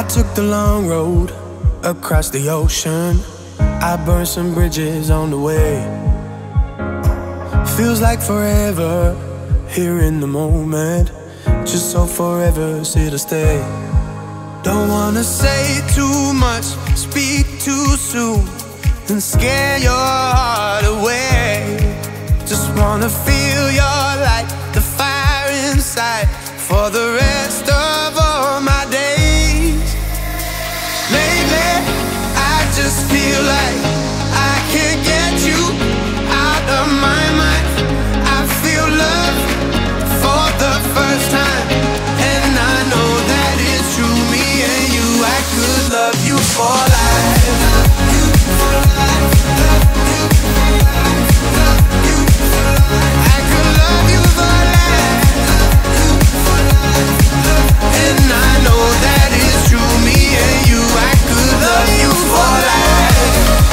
took the long road across the ocean. I burned some bridges on the way. Feels like forever here in the moment, just so forever's here to stay. Don't wanna say too much, speak too soon, and scare your heart away. Just wanna feel your light, the fire inside, for the rest of all my days. Lately, I just feel like I can't get you out of my mind. I feel love for the first time, and I know that it's true. Me and you, I could love you for life. Love you for life. Love you for life. Love you for life. I could love you for life. Love you for life. And I know that it's true. Me and you, I could love you for life.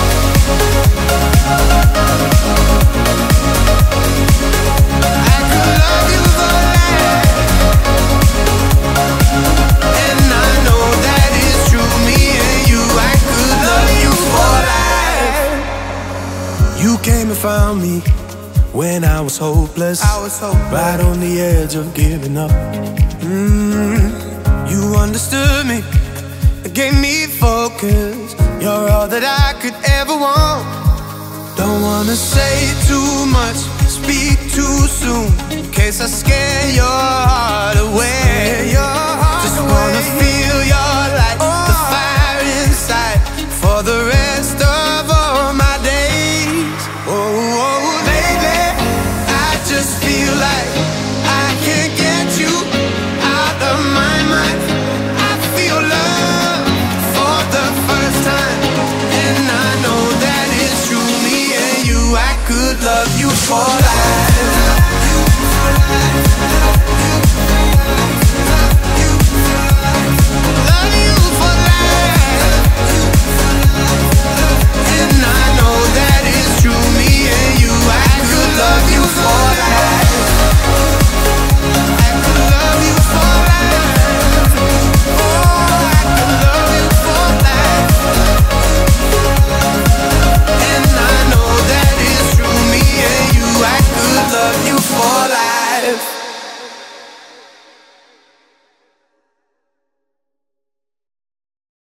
I could love you for life. And I know that it's true. Me and you, I could love you for life. You came and found me when I was hopeless, right on the edge of giving up. You understood me, gave me focus. You're all that I could ever want. Don't wanna say too much, speak too soon, in case I scare your heart away. Just wanna feel your light, the fire inside, for the rest of all my days. Oh, baby, I just feel like I can't get you out of my mind. I feel love for the first time, and I know that it's true. Me and you, I could love you for life. Love you for life.